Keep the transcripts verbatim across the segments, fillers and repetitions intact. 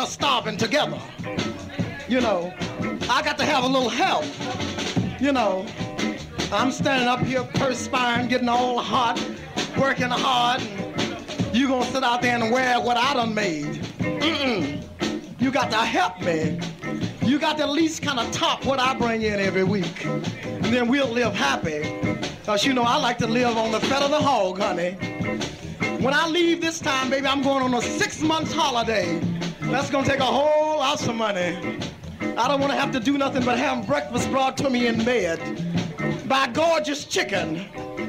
are starving together. You know, I got to have a little help. You know, I'm standing up here perspiring, getting all hot, working hard, and you gonna sit out there and wear what I done made. Mm-mm. You got to help me. You got to at least kind of top what I bring in every week. And then we'll live happy. Because, you know, I like to live on the fat of the hog, honey. When I leave this time, baby, I'm going on a six-month holiday. That's going to take a whole lot of money. I don't want to have to do nothing but have breakfast brought to me in bed by gorgeous chicken.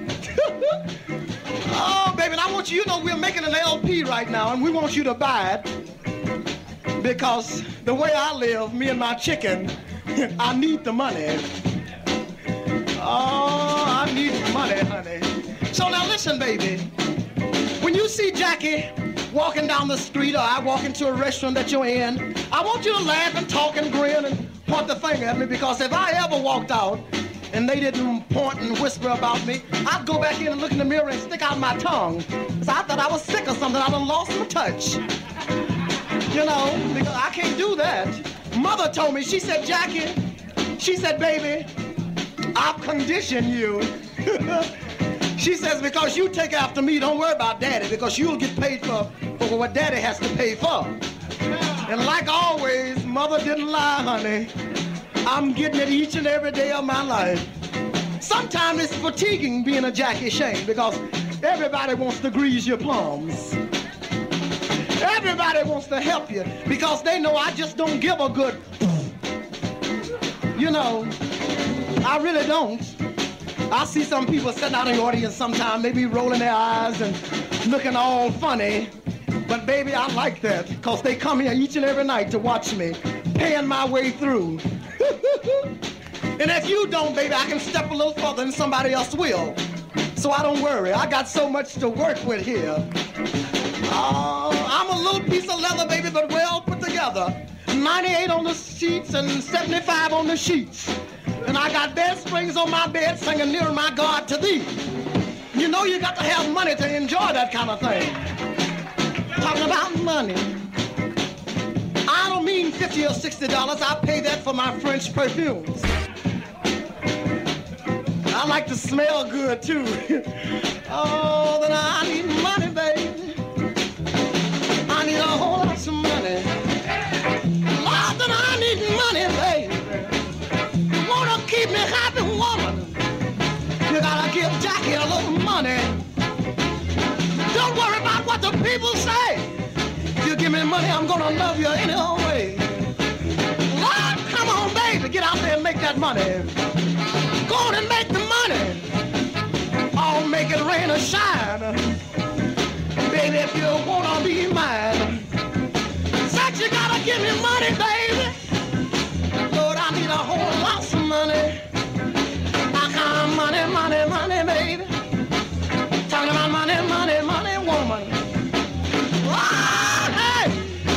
Oh, baby, and I want you, you know, we're making an L P right now, and we want you to buy it because the way I live, me and my chicken, I need the money. Oh, I need the money, honey. So now listen, baby. When you see Jackie walking down the street or I walk into a restaurant that you're in, I want you to laugh and talk and grin and point the finger at me, because if I ever walked out and they didn't point and whisper about me, I'd go back in and look in the mirror and stick out my tongue. Because I thought I was sick or something. I done lost my touch. You know, because I can't do that. Mother told me, she said, Jackie, she said, baby, I've conditioned you. She says, because you take after me, don't worry about daddy, because you'll get paid for, for what daddy has to pay for. And like always, mother didn't lie, honey. I'm getting it each and every day of my life. Sometimes it's fatiguing being a Jackie Shane, because everybody wants to grease your palms. Everybody wants to help you, because they know I just don't give a good, you know, I really don't. I see some people sitting out in the audience sometimes, they be rolling their eyes and looking all funny. But baby, I like that, because they come here each and every night to watch me, paying my way through. And if you don't, baby, I can step a little further and somebody else will. So I don't worry, I got so much to work with here. Oh, I'm a little piece of leather, baby, but well put together. ninety-eight on the sheets and seventy-five on the sheets. And I got bed springs on my bed singing near my God to thee. You know you got to have money to enjoy that kind of thing. Talking about money. I don't mean fifty or sixty dollars. I pay that for my French perfumes. I like to smell good too. Oh, then I need money, baby. I need a whole lot of money. Lord, then I need money, baby. Keep me happy, woman. You gotta give Jackie a little money. Don't worry about what the people say. If you give me money, I'm gonna love you any old way. Lord, come on, baby, get out there and make that money. Go on and make the money. I'll make it rain or shine. Baby, if you wanna be mine, said you gotta give me money, baby. Lord, I need a whole lot of money. I got money, money, money, baby. Talking about money, money, money, woman. Oh, hey!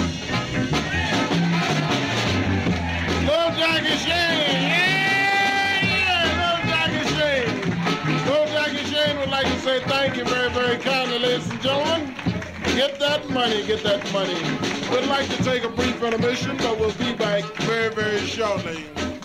Go Jackie Shane, yeah, yeah, go Jackie Shane. Go Jackie Shane would like to say thank you very, very kindly, ladies and gentlemen. Get that money, get that money. We'd like to take a brief intermission, but we'll be back very, very shortly.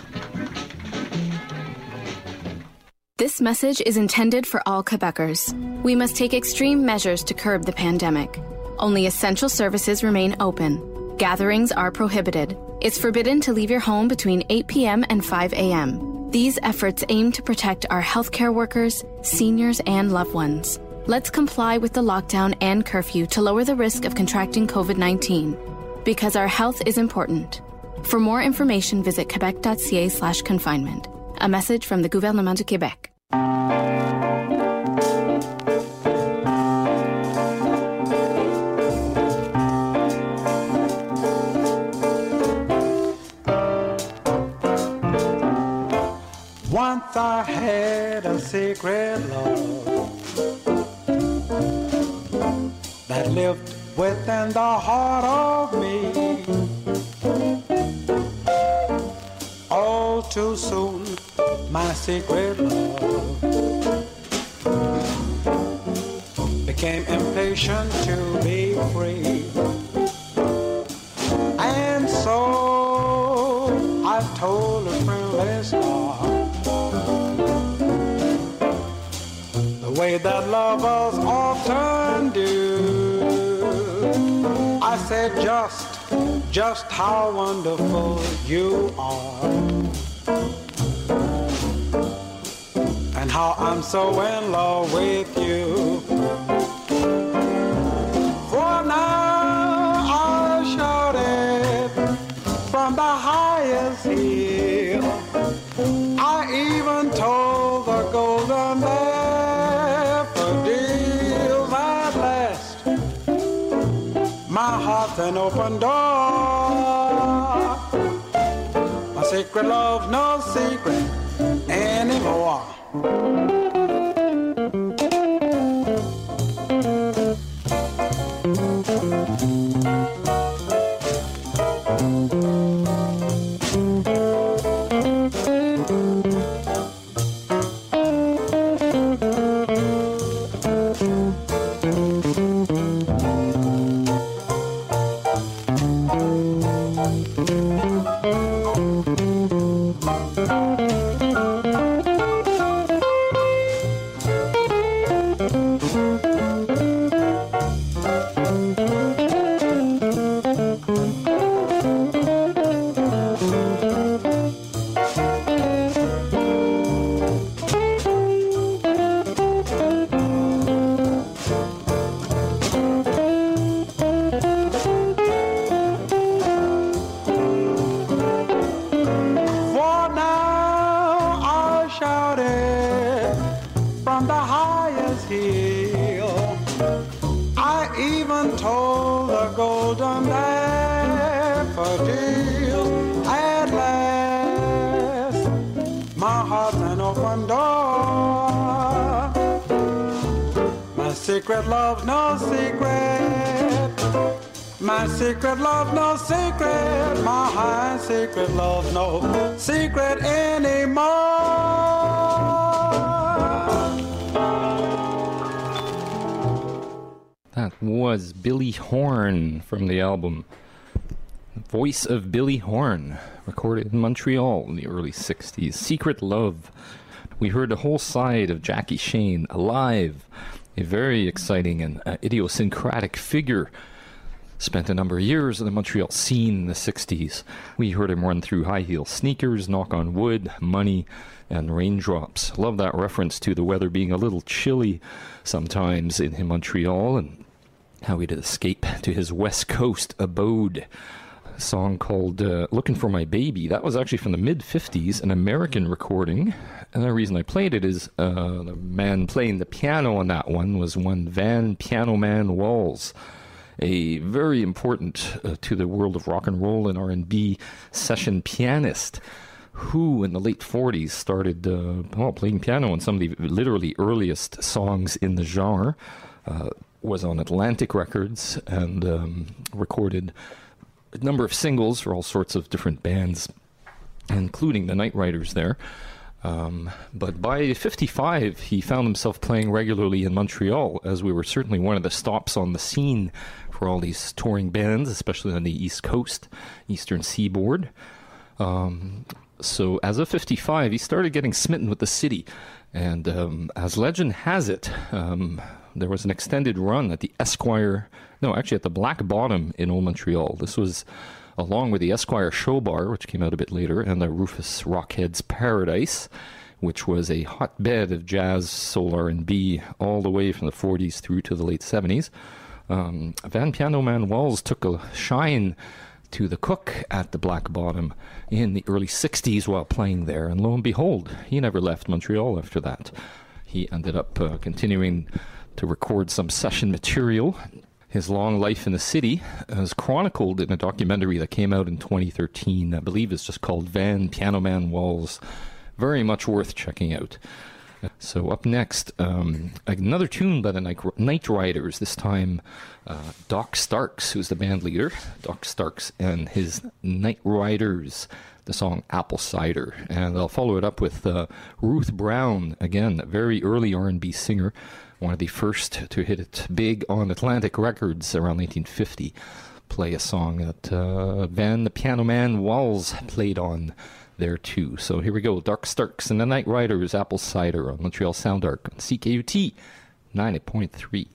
This message is intended for all Quebecers. We must take extreme measures to curb the pandemic. Only essential services remain open. Gatherings are prohibited. It's forbidden to leave your home between eight p.m. and five a.m. These efforts aim to protect our healthcare workers, seniors, and loved ones. Let's comply with the lockdown and curfew to lower the risk of contracting covid nineteen. Because our health is important. For more information, visit quebec.ca slash confinement. A message from the Gouvernement du Québec. Once I had a secret love that lived within the heart of me. All too soon, my secret love became impatient to be free. I I told a friendly star the way that lovers often do. I said just, just how wonderful you are, and how I'm so in love with you. For now I shouted from the highest hill. I even told the golden daffodils at last. My heart's an open door. My secret love's no secret anymore. Secret love, no secret. My secret love, no secret. My secret love, no secret anymore. That was Billy Horn from the album Voice of Billy Horn, recorded in Montreal in the early sixties. Secret Love. We heard a whole side of Jackie Shane, Alive, a very exciting and uh, idiosyncratic figure. Spent a number of years in the Montreal scene in the sixties. We heard him run through High Heel Sneakers, Knock on Wood, Money, and Raindrops. Love that reference to the weather being a little chilly sometimes in, in Montreal, and how he did escape to his West Coast abode. A song called uh, Looking for My Baby. That was actually from the mid-fifties, an American recording. And the reason I played it is uh, the man playing the piano on that one was one Van Piano Man Walls, a very important uh, to the world of rock and roll and R and B session pianist who in the late forties started uh, well, playing piano on some of the literally earliest songs in the genre, uh, was on Atlantic Records and um, recorded a number of singles for all sorts of different bands, including the Night Riders there. Um, but by fifty-five, he found himself playing regularly in Montreal, as we were certainly one of the stops on the scene for all these touring bands, especially on the East Coast, Eastern Seaboard. Um, so as of fifty-five, he started getting smitten with the city. And um, as legend has it, um, there was an extended run at the Esquire, no, actually at the Black Bottom in Old Montreal. This was along with the Esquire Show Bar, which came out a bit later, and the Rufus Rockhead's Paradise, which was a hotbed of jazz, soul, R and B, all the way from the forties through to the late seventies. Um, Van Piano Man Walls took a shine to the cook at the Black Bottom in the early sixties while playing there, and lo and behold, he never left Montreal after that. He ended up uh, continuing to record some session material. His long life in the city is chronicled in a documentary that came out in twenty thirteen. I believe it's just called Van Piano Man Walls. Very much worth checking out. So up next, um, another tune by the Night Riders, this time uh, Doc Starks, who's the band leader. Doc Starks and his Night Riders, the song Apple Cider. And I'll follow it up with uh, Ruth Brown, again, a very early R and B singer, one of the first to hit it big on Atlantic Records around nineteen fifty. play a song that uh, Van the Piano Man Walls played on there too. So here we go. Dark Starks and the Night Riders, Apple Cider on Montreal Sound Arc on C K U T ninety point three.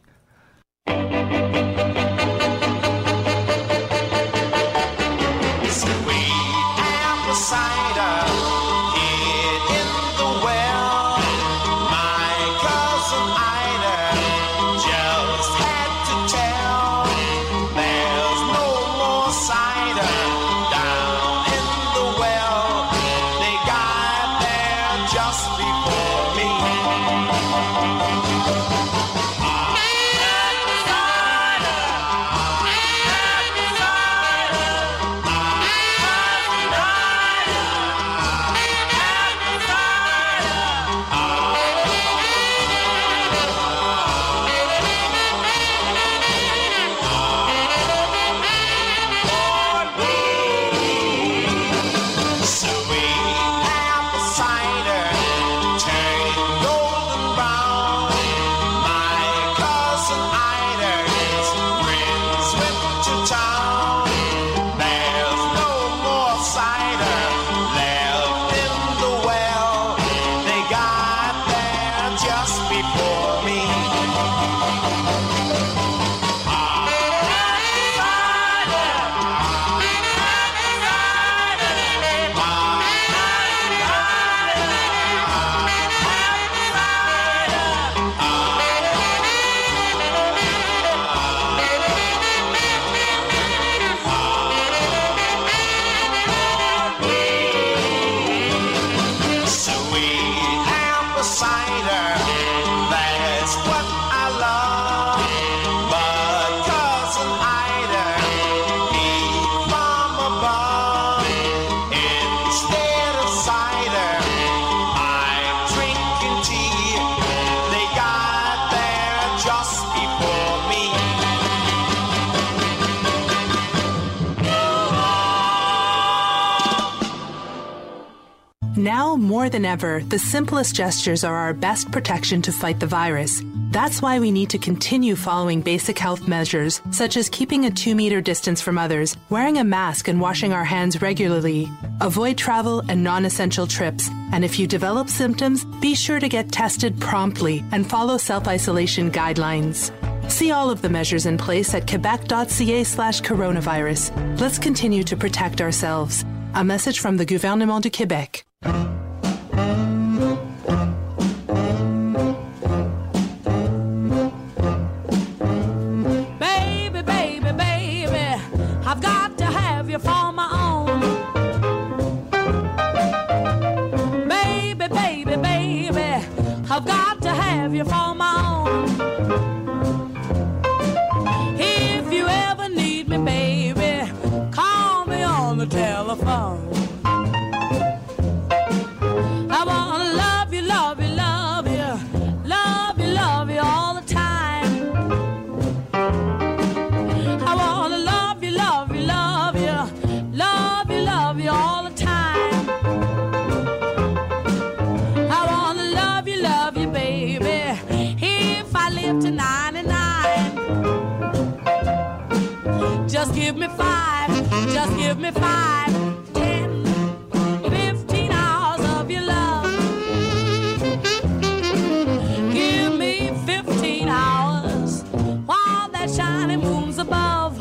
Now, more than ever, the simplest gestures are our best protection to fight the virus. That's why we need to continue following basic health measures, such as keeping a two-meter distance from others, wearing a mask and washing our hands regularly. Avoid travel and non-essential trips, and if you develop symptoms, be sure to get tested promptly and follow self-isolation guidelines. See all of the measures in place at quebec.ca slash coronavirus. Let's continue to protect ourselves. A message from the Gouvernement du Québec. Baby, baby, baby, I've got to have you for my own. Baby, baby, baby, I've got to have you for my own. If you ever need me, baby, call me on the telephone. I wanna love you, love you, love you, love you, love you all the time. I wanna love you, love you, love you, love you, love you all the time. I wanna love you, love you, baby, if I live to ninety-nine. Just give me five, just give me five, ten, fifteen hours of your love. Give me fifteen hours while that shining moon's above.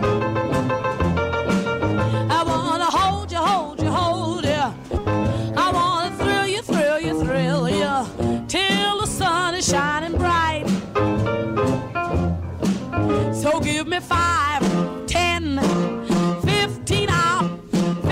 I wanna hold you, hold you, hold you. I wanna thrill you, thrill you, thrill you till the sun is shining bright. So give me five, ten, fifteen hours,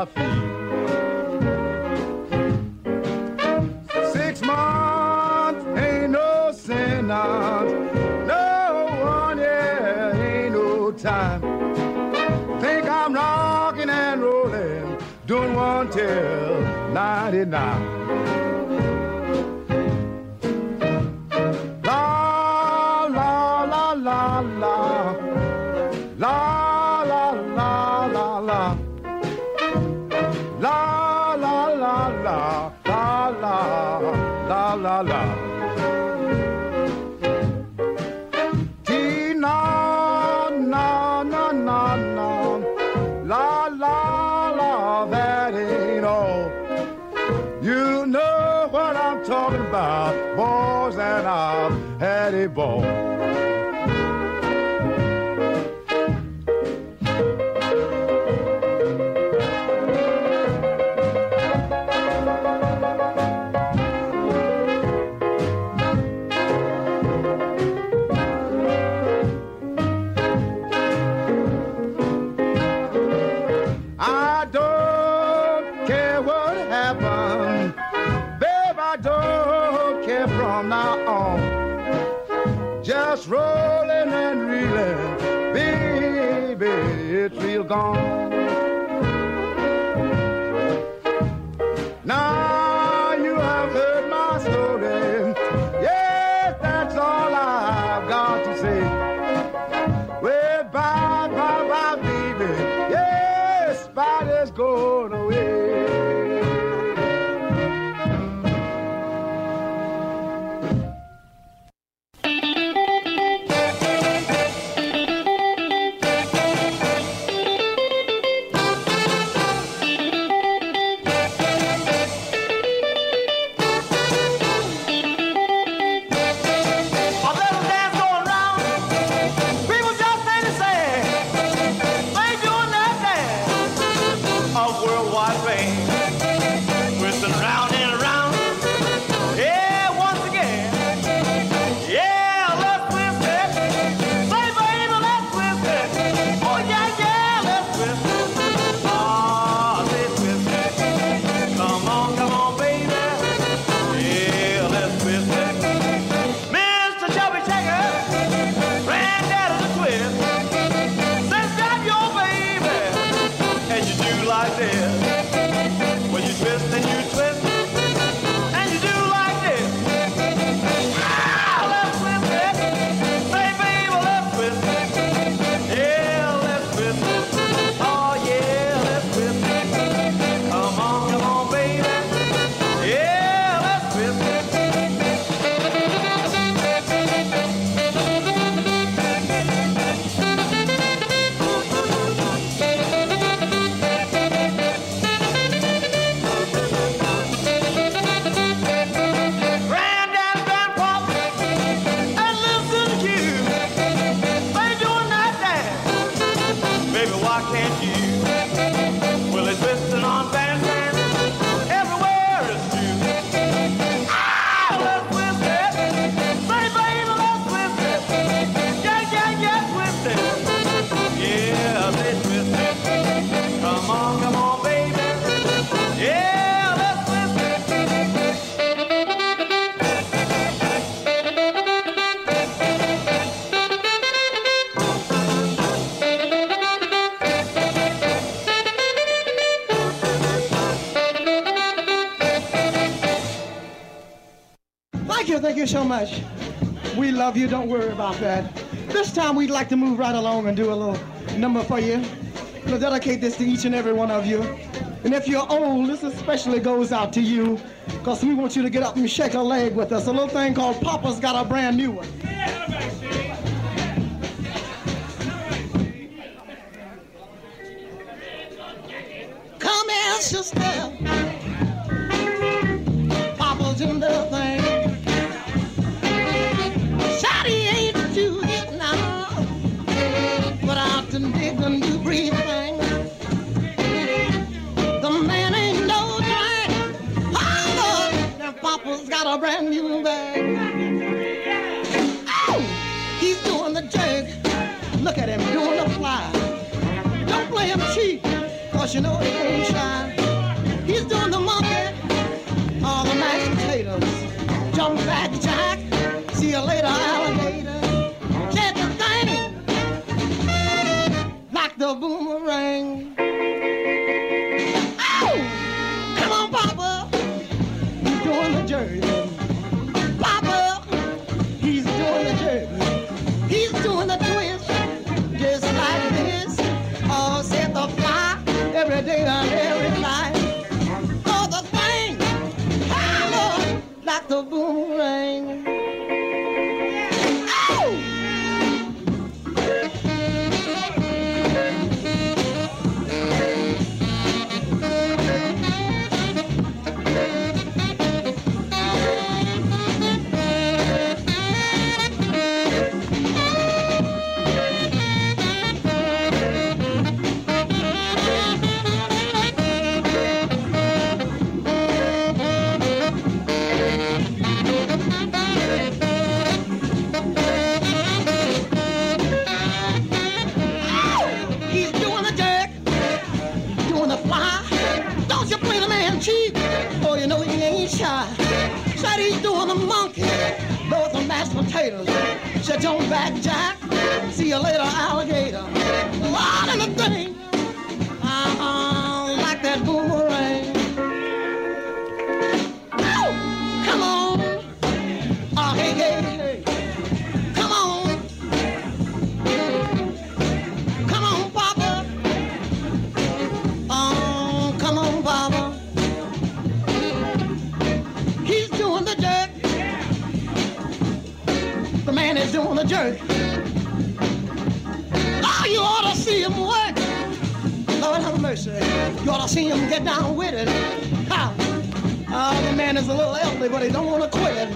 my feet. Six months ain't no sentence, no one year ain't no time. Think I'm rocking and rolling, doing one till ninety-nine. La la la la la, la la la la la, la la la la, la la la la la. Tina na na na na, la la la, that ain't all. You know what I'm talking about, boys, and I've had a ball. I don't care what happened, babe, I don't care from now on. Just rolling and reeling, baby, it's real gone. Now you have heard my story, yes, that's all I've got to say. Well, bye, bye, bye, baby, yes, spiders going away. A little dance going round. People just ain't the same. They doing that dance. A worldwide fame. Twisting round and around. Yeah, once again. Yeah, let's twist it. Say, baby, let's twist it. Oh, yeah, yeah, let's twist it. Ah, let's twist it. Come on, come on, baby. Yeah, let's twist it. Mister Chubby Checker, granddad of the twist. Says grab your baby, and you do like this. When you twist and you twist, and you do like this. Ah, let's twist it. Say, baby, let's twist it. Yeah, let's twist it. Oh, yeah, let's twist it. Come on, come on, baby. Yeah, let's twist it. Granddad, grandpa, and listen to you. They doing that dance. Baby, why can't you? Well, they're twisting on bandstand. Everywhere is true. Ah, let's twist it. Say, baby, let's twist it. Yeah, yeah, yeah, twist it. Yeah, they twist it. Come on, come on, baby. Yeah, let's twist it. Thank you, thank you so much. We love you, don't worry about that. This time we'd like to move right along and do a little number for you. We'll dedicate this to each and every one of you. And if you're old, this especially goes out to you, because we want you to get up and shake a leg with us. A little thing called Papa's Got a Brand New One. Come here, sister. Papa's in the thing. Shawty ain't you yet now. But out and dig a new breed thing. The man ain't no drink. Oh, and Papa's got a brand new bag. Oh, he's doing the jerk. Look at him doing the fly. Don't play him cheap. you know he ain't shy. He's doing the monkey, all the mashed potatoes. Jump back, Jack. See you later, alligator. Said the thing like the boomerang. Oh, come on, Papa. He's doing the jerky. Papa, he's doing the jerky. He's doing the twist, just like this. Oh, said the fly every day and every night. Oh, the thing, I love like the boomerang. Oh! Said he's doing the monkey, those are mashed potatoes. Said don't back, Jack. See you later, alligator. Lot of the thing, uh-uh, like that boomerang. Oh, come on, oh hey hey hey, come on, come on, Papa. Oh, come on, Papa. Man is doing a jerk. Oh, you ought to see him work. Lord have mercy. You ought to see him get down with it. How? Oh, the man is a little elderly, but he don't want to quit.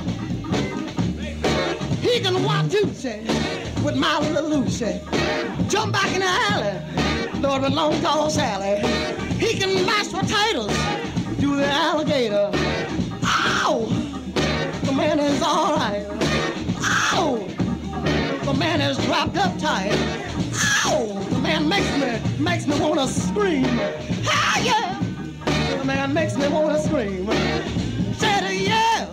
He can walk Juicy with my little Lucy. Jump back in the alley, Lord, with long tall Sally. He can mash potatoes, do the alligator. Ow! The man is all right. Ow! The man is dropped up tight. Ow! The man makes me, makes me wanna scream. Ah, yeah! The man makes me wanna scream. Said a yeah!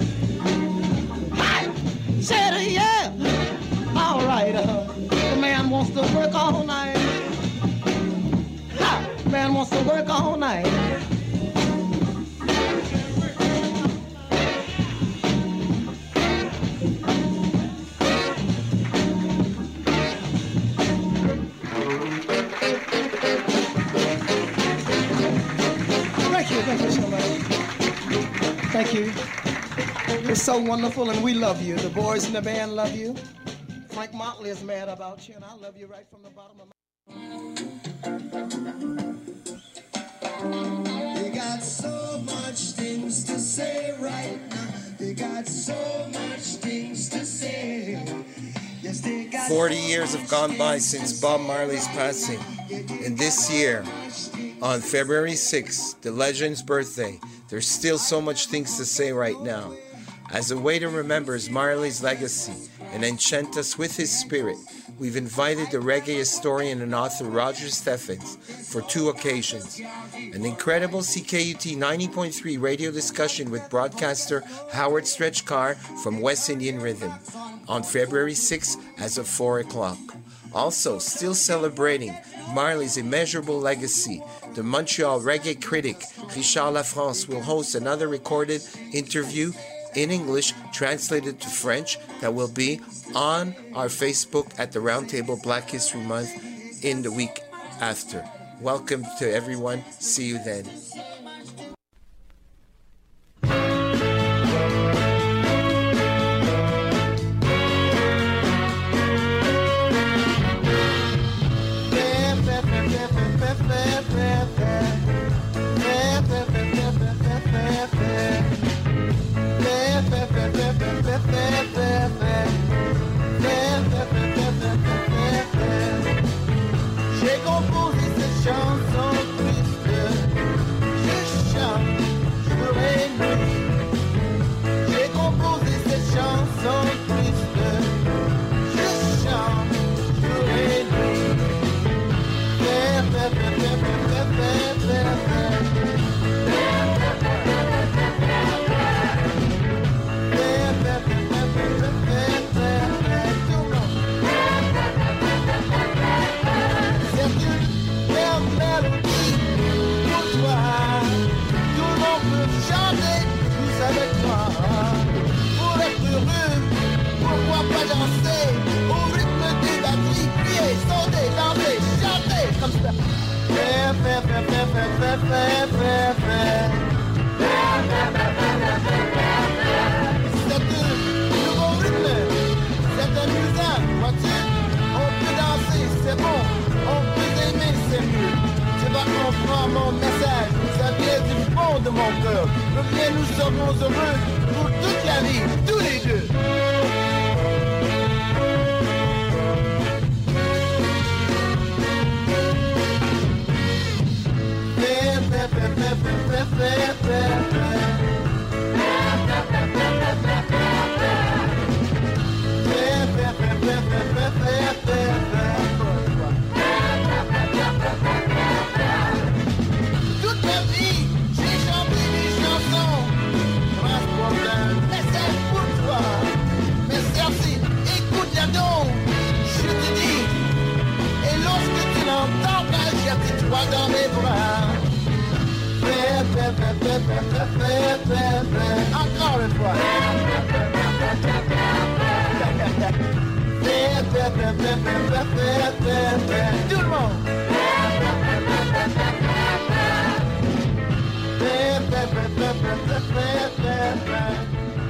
Hi! Said a yeah! All right, uh, the man wants to work all night. Ha! The man wants to work all night. Thank you so much. Thank you. It's so wonderful, and we love you. The boys in the band love you. Frank Motley is mad about you, and I love you right from the bottom of my... They got so much things to say right now. They got so much things to say. Yes, they got forty years have gone by since Bob Marley's passing. And this year, on February sixth, the legend's birthday, there's still so much things to say right now. As a way to remember Marley's legacy and enchant us with his spirit, we've invited the reggae historian and author Roger Steffens for two occasions. An incredible C K U T ninety point three radio discussion with broadcaster Howard Stretch Carr from West Indian Rhythm on February sixth as of four o'clock. Also, still celebrating Marley's immeasurable legacy, the Montreal reggae critic Richard Lafrance will host another recorded interview in English translated to French that will be on our Facebook at the Roundtable Black History Month in the week after. Welcome to everyone. See you then. J'ai composé cette chanson triste. peux chanter tous avec moi. Pour être heureux, pourquoi pas danser au rythme des batteries, crier, sauter, danser, chanter comme ça. Faire, faire, faire, faire, faire, faire, faire, faire, faire. C'est un nouveau rythme, c'est amusant, vois-tu? On peut danser, c'est bon, on peut aimer, c'est mieux. Tu vas comprendre mon message, ça vient du fond de mon cœur. Reviens, nous serons heureux pour toute la vie, tous les deux. Faire, faire, faire, faire, faire, faire, faire, faire. Toute ma vie, j'ai chanté des chansons. Pas de problème, message pour toi. Mais merci, écoute-la donc, je te dis. Et lorsque tu l'entendras, jette-toi dans mes bras. Fais, fais, fais, fais, fais, fais, fais, fais. Encore une fois. Fais, fais, fais, fais, fais, fais, fais, fais. Tout le monde. Fais, fais, fais, fais, fais, fais, fais, fais.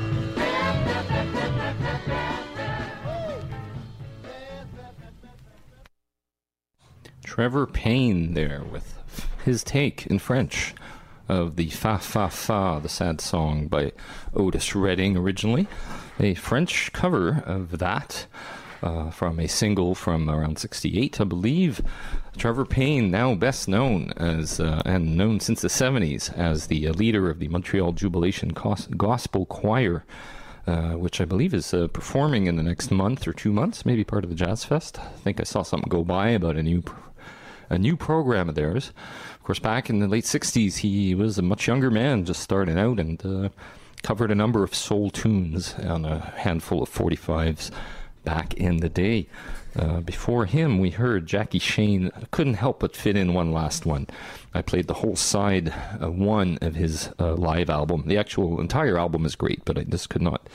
Trevor Payne there with his take in French of the Fa Fa Fa, the sad song by Otis Redding originally. A French cover of that uh, from a single from around sixty-eight, I believe. Trevor Payne, now best known as, uh, and known since the seventies, as the uh, leader of the Montreal Jubilation Gos- Gospel Choir, uh, which I believe is uh, performing in the next month or two months, maybe part of the Jazz Fest. I think I saw something go by about a new pr- a new program of theirs. Of course, back in the late sixties, he was a much younger man, just starting out, and uh, covered a number of soul tunes on a handful of forty-fives back in the day. Uh, before him, we heard Jackie Shane. Couldn't help but fit in one last one. I played the whole side uh, one of his uh, live album. The actual entire album is great, but I just could not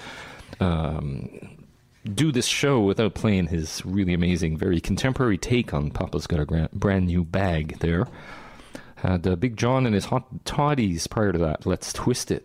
um, do this show without playing his really amazing, very contemporary take on Papa's Got a Gra- Brand New Bag there. Had uh, Big John and his Hot Toddies prior to that, Let's Twist It.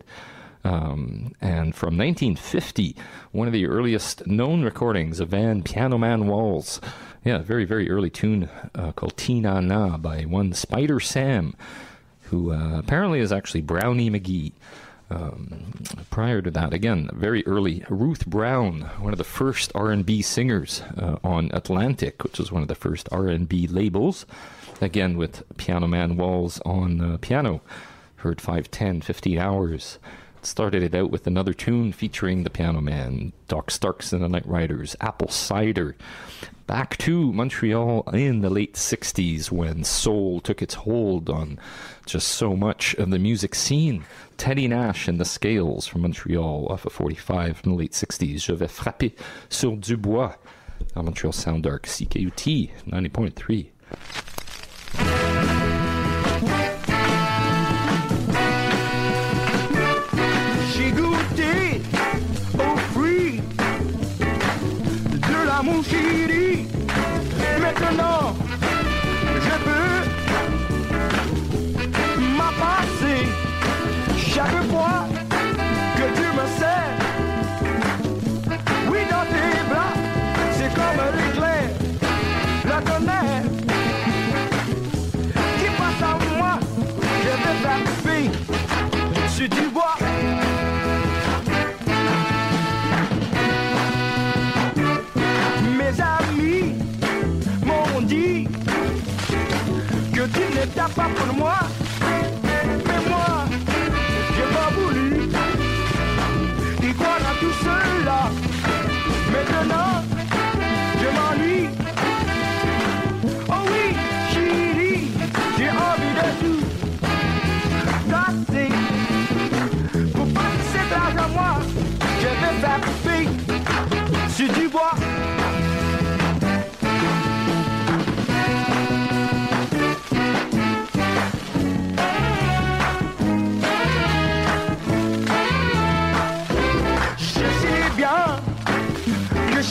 Um, and from nineteen fifty, one of the earliest known recordings of Van Piano Man Walls. Yeah, very, very early tune uh, called Tina Na by one Spider Sam, who uh, apparently is actually Brownie McGee. Um, prior to that, again, very early, Ruth Brown, one of the first R and B singers uh, on Atlantic, which was one of the first R and B labels. Again, with Piano Man Walls on uh, piano. Heard five, ten, fifteen hours. Started it out with another tune featuring the Piano Man, Doc Starks and the Night Riders, Apple Cider. Back to Montreal in the late sixties when soul took its hold on just so much of the music scene. Teddy Nash and the Scales from Montreal off of forty-five from the late sixties. Je vais frapper sur du bois on Montreal Sound Dark, C K U T ninety point three. J'ai goûté au fruit de la mon chéri. Maintenant, je peux m'appasser chaque fois que tu me sers. Oui, dans tes bras, c'est comme l'éclair, la tonnerre qui passe à moi. Je vais frapper sur du bois. Mes amis m'ont dit que tu n'étais pas pour moi, mais moi, j'ai pas voulu y croire à tout cela. Maintenant, je m'ennuie. Oh oui, chérie, j'ai envie de tout gâter. Pour passer cet âge à moi, je vais frapper sur du bois.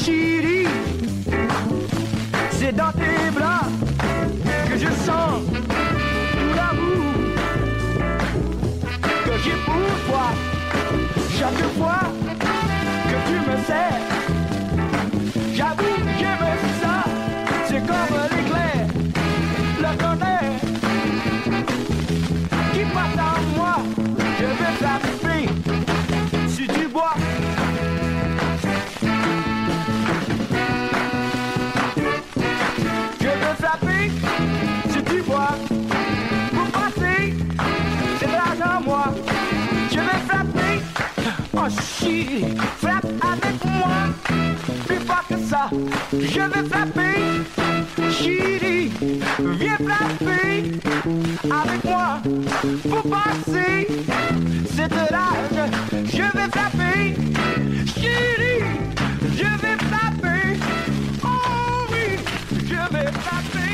chérie, c'est dans tes bras que je sens tout l'amour que j'ai pour toi. Chaque fois que tu me sers, j'avoue que j'aime ça, c'est comme l'éclair, le tonnerre qui passe en moi, je vais frapper si tu bois. Je veux frapper si tu bois, pour passer, c'est grâce à moi. Je vais frapper, oh chérie, frappe avec moi, plus fort que ça. Je vais frapper, chérie, viens frapper avec moi, pour passer cette rage. Je vais frapper, chérie, je vais frapper, oh oui, je vais frapper.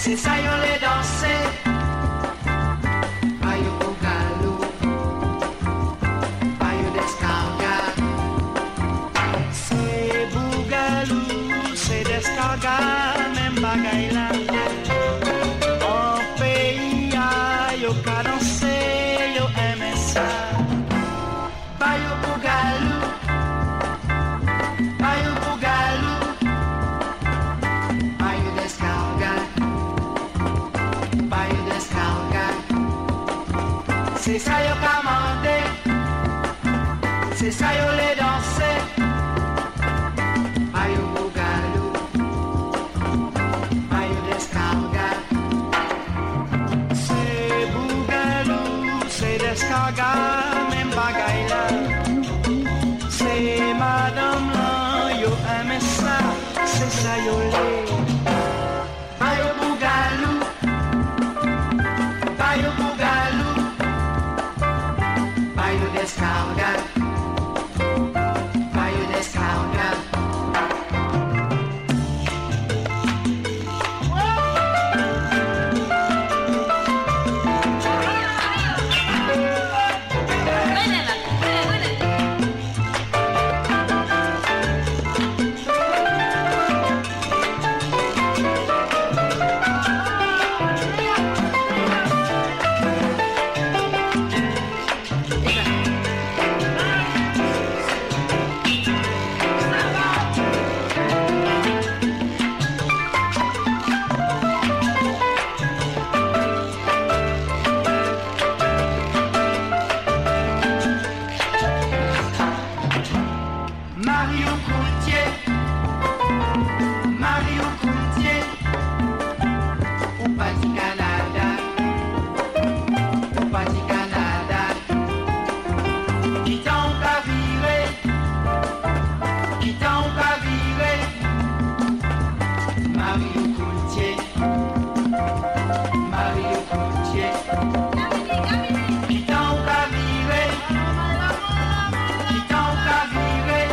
C'est ça, yo les danser. Bayo Bougalou, Bayo Descarga. C'est Bougalou, c'est Descarga, même bagaille là. En pays, yo ka danser, yo aime ça. Bayo Bougalou, Bayo Bougalou, Bayo Descarga. C'est ça yo commandé, c'est ça yo les danser. Bayo Bougalou, Bayo Descarga. C'est Bougalou, c'est Descarga, même bagaille là. C'est madame là, yo aime ça, c'est ça yo les. Bayo Bougalou, Bayo Bougalou. Bayo Descarga, Bayo Descarga. Mario Coutier, Mario Coutier, ou pas du Canada, ou pas du Canada, qui t'en va virer, qui t'en va virer, Mario Coutier, Mario Coutier, qui t'en va virer, qui t'en va virer.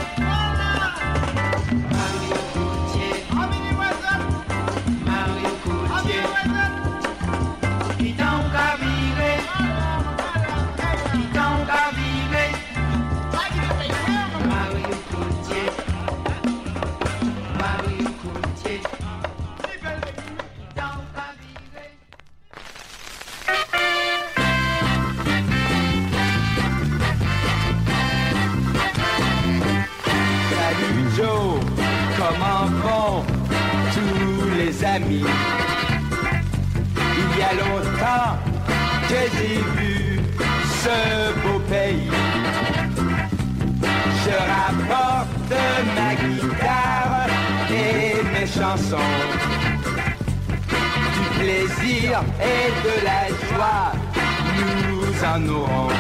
Mario Coutier, Mario Coutier, qui t'en va virer, qui t'en va virer, Mario Coutier, Mario Coutier, qui t'en va virer. Salut Joe, comment vont tous les amis? Il y a longtemps que j'ai vu ce beau pays. Je rapporte ma guitare et mes chansons. Du plaisir et de la joie, nous en aurons.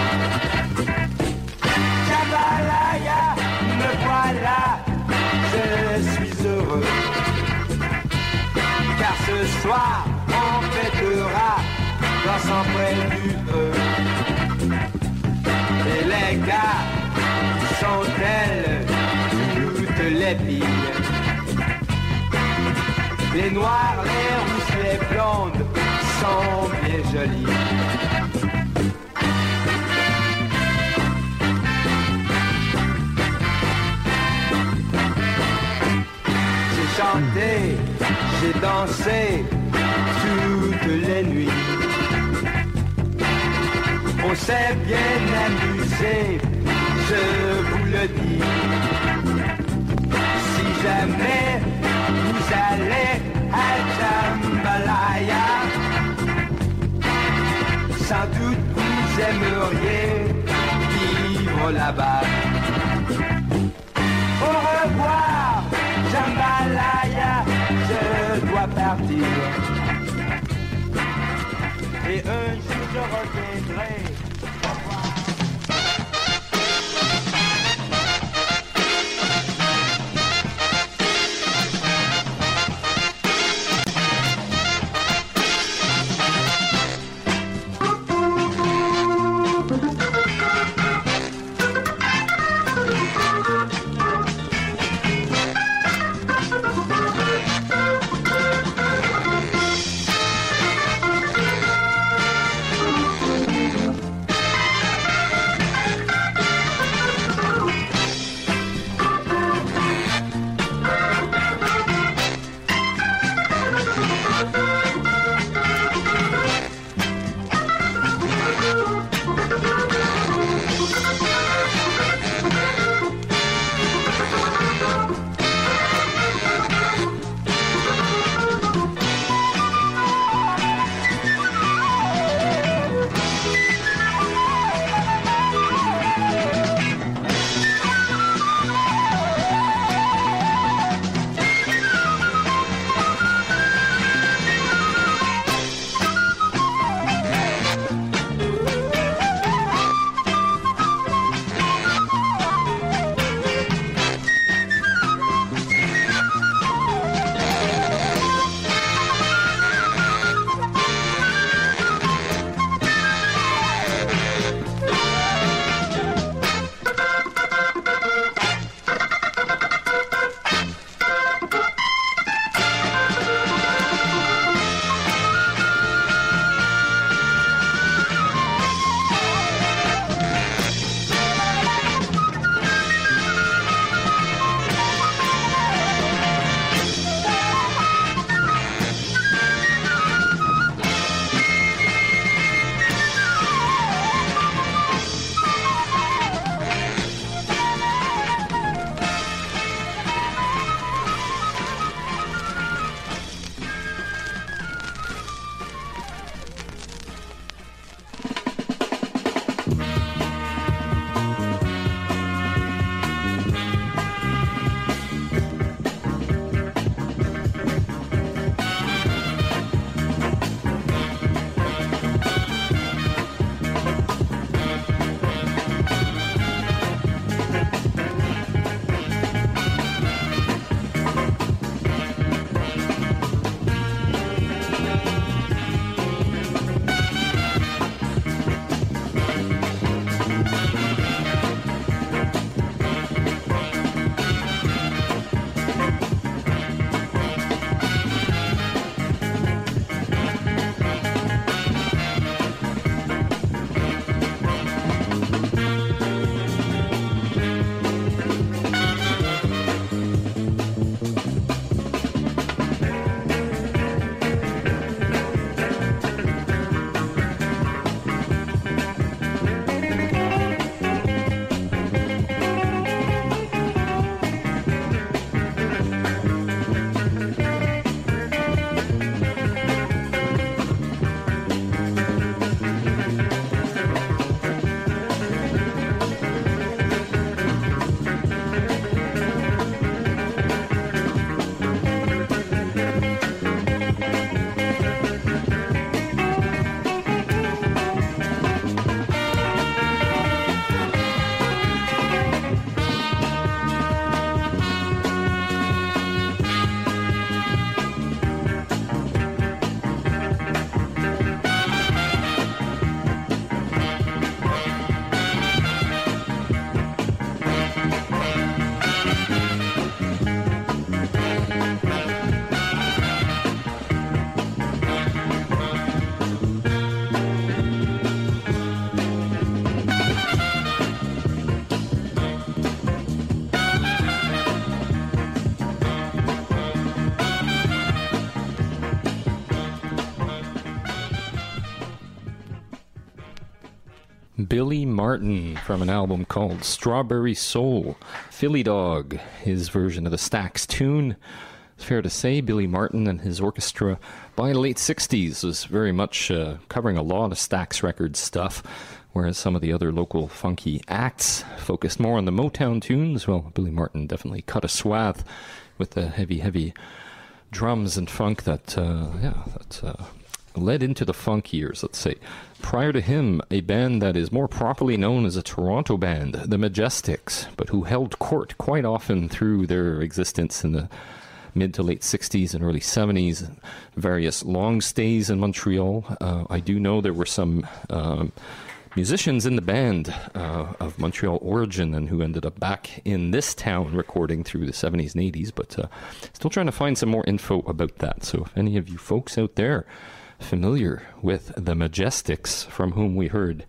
Jambalaya, me voilà, je suis heureux. Car ce soir, on fêtera dans son près du feu. Et les gars sont elles, toutes les filles. Les noirs, les rousses, les blondes sont bien jolies. J'ai chanté, j'ai dansé toutes les nuits. On s'est bien amusé, je vous le dis. Si jamais vous allez à Jambalaya, sans doute vous aimeriez vivre là-bas. Au revoir, Jambalaya, je dois partir. Et un jour je reviendrai. Au revoir. Billy Martin from an album called Strawberry Soul. Philly Dog, his version of the Stax tune. It's fair to say Billy Martin and his orchestra by the late sixties was very much uh, covering a lot of Stax Records stuff, whereas some of the other local funky acts focused more on the Motown tunes. Well, Billy Martin definitely cut a swath with the heavy, heavy drums and funk that, uh, yeah, that uh, led into the funk years, let's say. Prior to him, a band that is more properly known as a Toronto band, the Majestics, but who held court quite often through their existence in the mid to late sixties and early seventies, various long stays in Montreal. Uh, I do know there were some um, musicians in the band uh, of Montreal origin and who ended up back in this town recording through the seventies and eighties, but uh, still trying to find some more info about that. So if any of you folks out there familiar with the Majestics, from whom we heard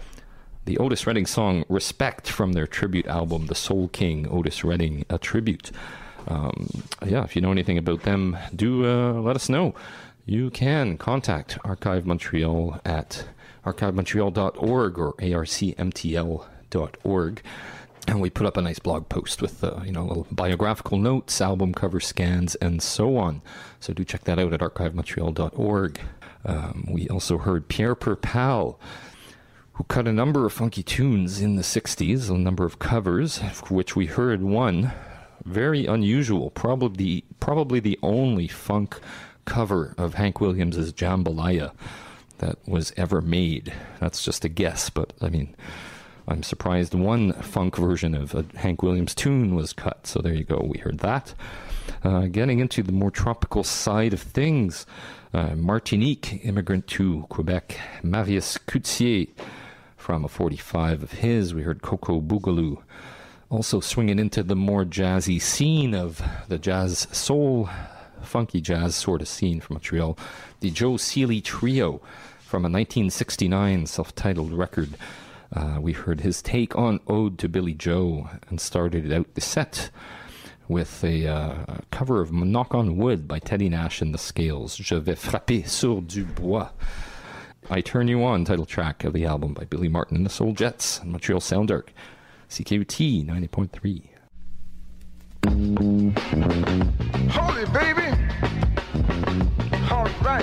the Otis Redding song Respect from their tribute album, The Soul King, Otis Redding, a tribute. Um, yeah, if you know anything about them, do uh, let us know. You can contact Archive Montreal at archive montreal dot org or A R C M T L dot org. And we put up a nice blog post with, uh, you know, little biographical notes, album cover scans, and so on. So do check that out at archive montreal dot org. Um, we also heard Pierre Perpal, who cut a number of funky tunes in the sixties, a number of covers, of which we heard one very unusual, probably probably the only funk cover of Hank Williams' Jambalaya that was ever made. That's just a guess, but I mean, I'm surprised one funk version of a Hank Williams tune was cut. So there you go, we heard that. Uh, getting into the more tropical side of things, uh, Martinique immigrant to Quebec, Marius Coutier, from a forty-five of his, we heard Coco Boogaloo. Also swinging into the more jazzy scene of the jazz soul, funky jazz sort of scene from Montreal, the Joe Seeley Trio from a nineteen sixty-nine self-titled record. Uh, we heard his take on Ode to Billy Joe and started out the set with a uh, cover of Knock on Wood by Teddy Nash and the Scales, Je vais frapper sur du bois. I Turn You On, title track of the album by Billy Martin and the Soul Jets and Montreal Sound Dark. C K U T ninety point three. Hold it, baby. All right.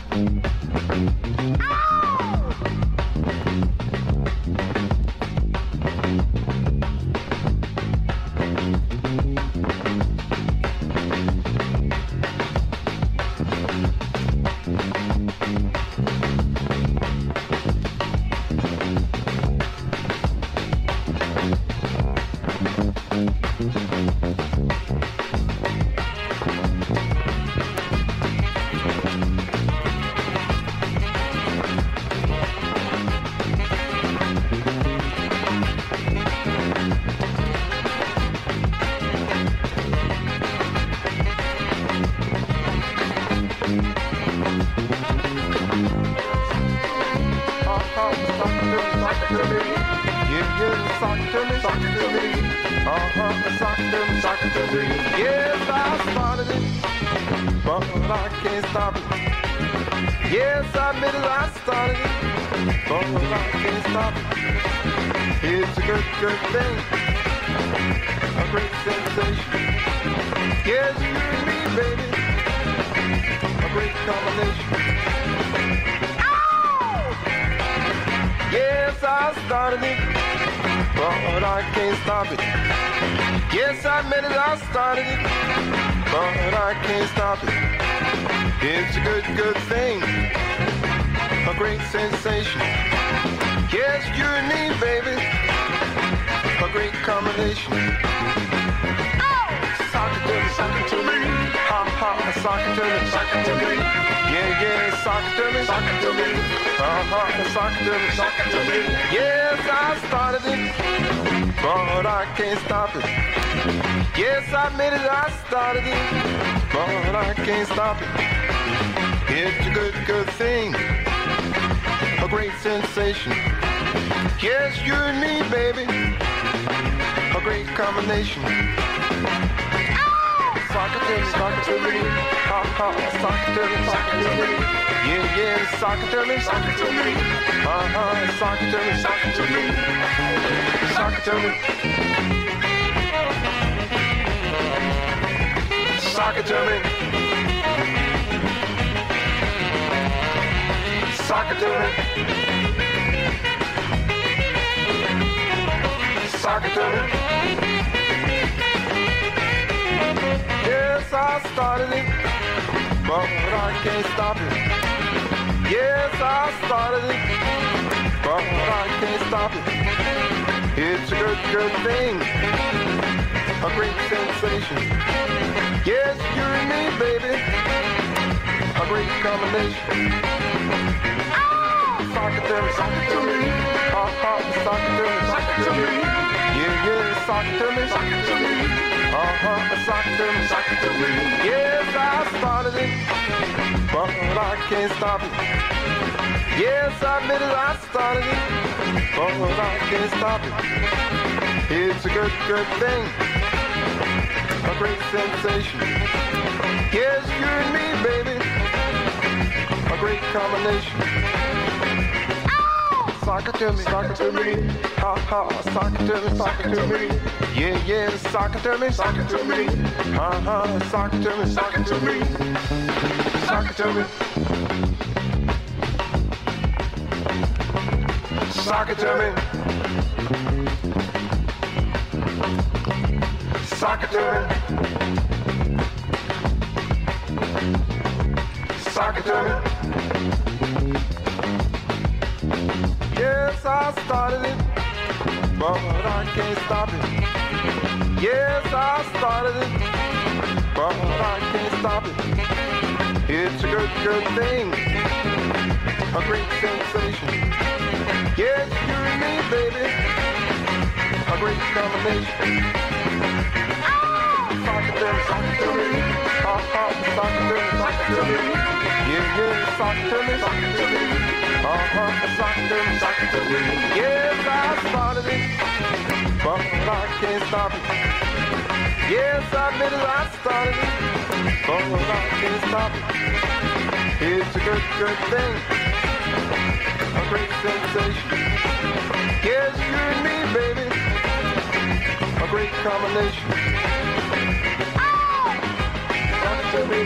Yes, I admit it, I started it, but I can't stop it. It's a good, good thing, a great sensation. Yes, you and me, baby, a great combination. Oh! Sock it to me, sock it to me, ha ha, sock it to me, sock it to me. Yeah, yeah, sock it to me, sock it to me, ha ha, sock it to me, sock it to me. Yes, I started it, but I can't stop it. Yes, I admit it, I started it, but I can't stop it. It's a good, good thing, a great sensation. Yes, you and me, baby, a great combination. Oh! sock it to me, sock it to me. Ha ha, sock it to me, sock it to me. Yeah, yeah, sock it to me, sock it to me. Ha ha, sock it to me, sock it to me. Sock it to me. Sock it to me. Sock it to me. Sock it to me. Yes, I started it, but I can't stop it. Yes, I started it, but I can't stop it. It's a good, good thing, a great sensation. Yes, you and me, baby, a great combination. Sock it to me, sock it to me. Ha ha, sock it to me, sock it to me. Yeah, yeah, sock it to me, sock it to me. Uh-huh, sock it to me, sock it to me. Yes, I started it, but I can't stop it. Yes, I admit it, I started it, but I can't stop it. It's a good, good thing, a great sensation. Yes, you and me, baby, a great combination. Sock it to me, sock it to me. Ha ha, sock it to me, sock it to me. Yeah, yeah, sock it to me, sock it to me. Ha ha, sock it to me, sock it to me. Sock it to me. Sock it to me. Sock it to me. Sock it to me. Yes, I started it, but I can't stop it. Yes, I started it, but I can't stop it. It's a good, good thing, a great sensation. Yes, you and me, baby, a great combination. Sock it to me, sock it to me. Ha ha, sock it to me, sock it to me. Yeah, yeah, sock it to me, sock it to me. Uh-huh, sock it to me, sock it to me. Yes, I started it, but I can't stop it. Yes, I admit it, I started it, but I can't stop it. It's a good, good thing, a great sensation. Yes, you and me, baby, a great combination. Sock it to me,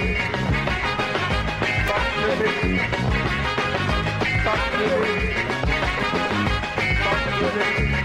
sock it to me. Talk to me. Talk to me.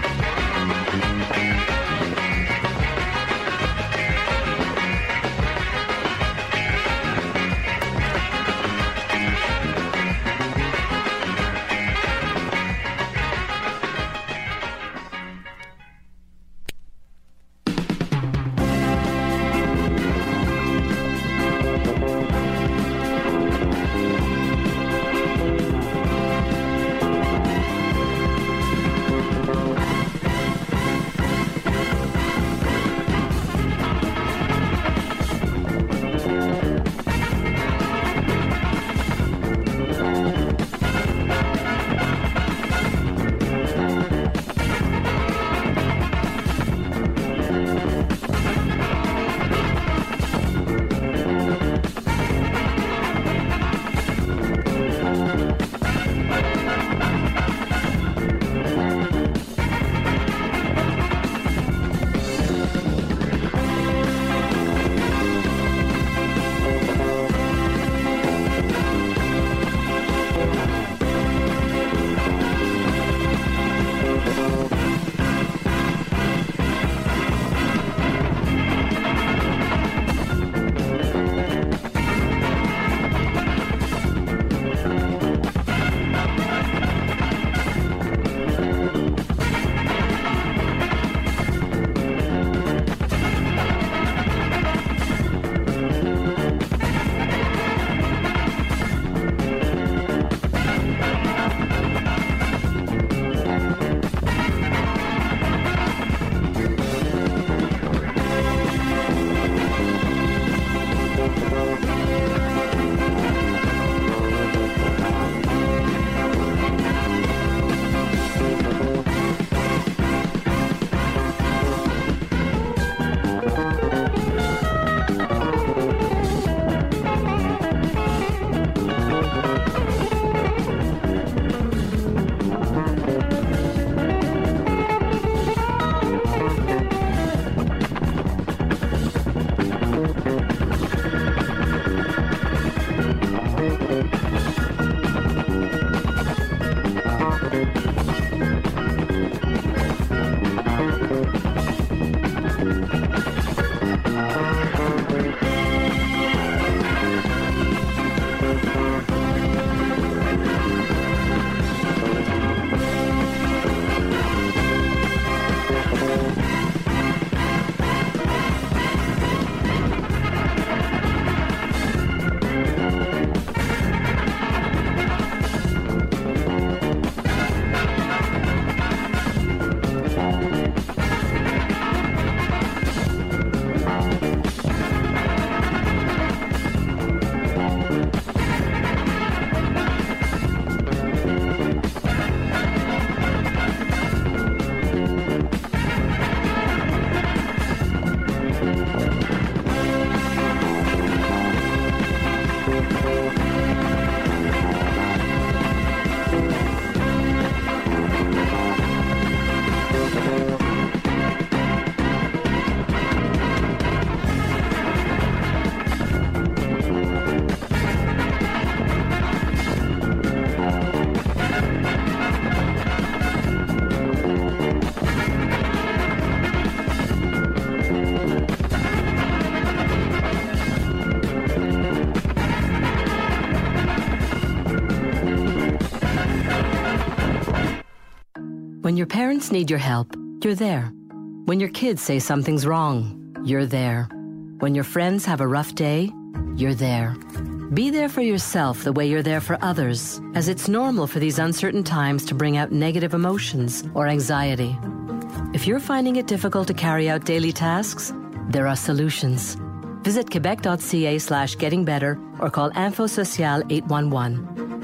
When your parents need your help, you're there. When your kids say something's wrong, you're there. When your friends have a rough day, you're there. Be there for yourself the way you're there for others, as it's normal for these uncertain times to bring out negative emotions or anxiety. If you're finding it difficult to carry out daily tasks, there are solutions. Visit quebec.ca slash getting better or call Info Social eight one one.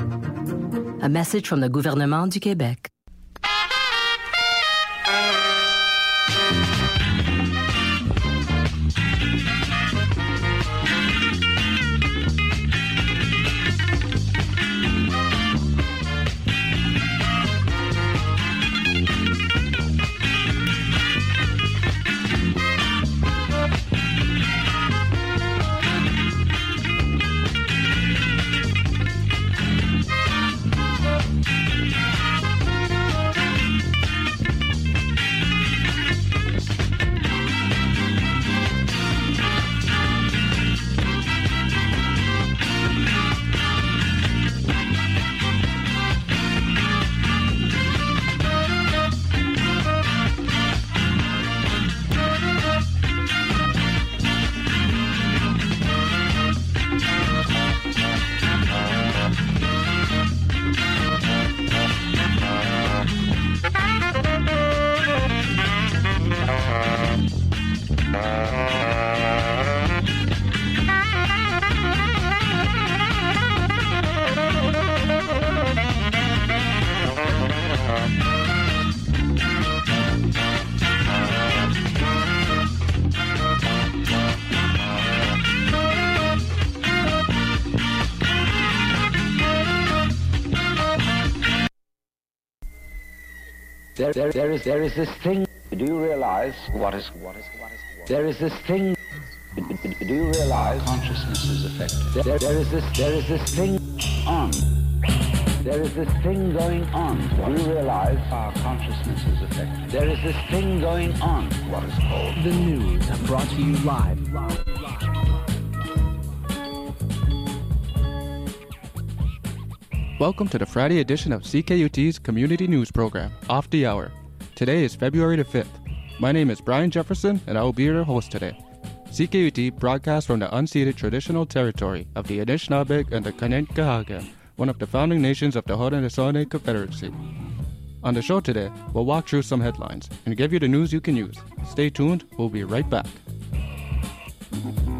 A message from the Gouvernement du Québec. There, there, there is, there is this thing. Do you realize what is, what is, what is? What? There is this thing. Do you realize consciousness is affected? There, there is this, there is this thing on. There is this thing going on. Do you realize our consciousness is affected? There is this thing going on. What is called the news, brought to you live. Welcome to the Friday edition of C K U T's Community News Program, Off the Hour. Today is February the fifth. My name is Brian Jefferson, and I will be your host today. C K U T broadcasts from the unceded traditional territory of the Anishinaabe and the Kanien'kehá:ka, one of the founding nations of the Haudenosaunee Confederacy. On the show today, we'll walk through some headlines and give you the news you can use. Stay tuned, we'll be right back.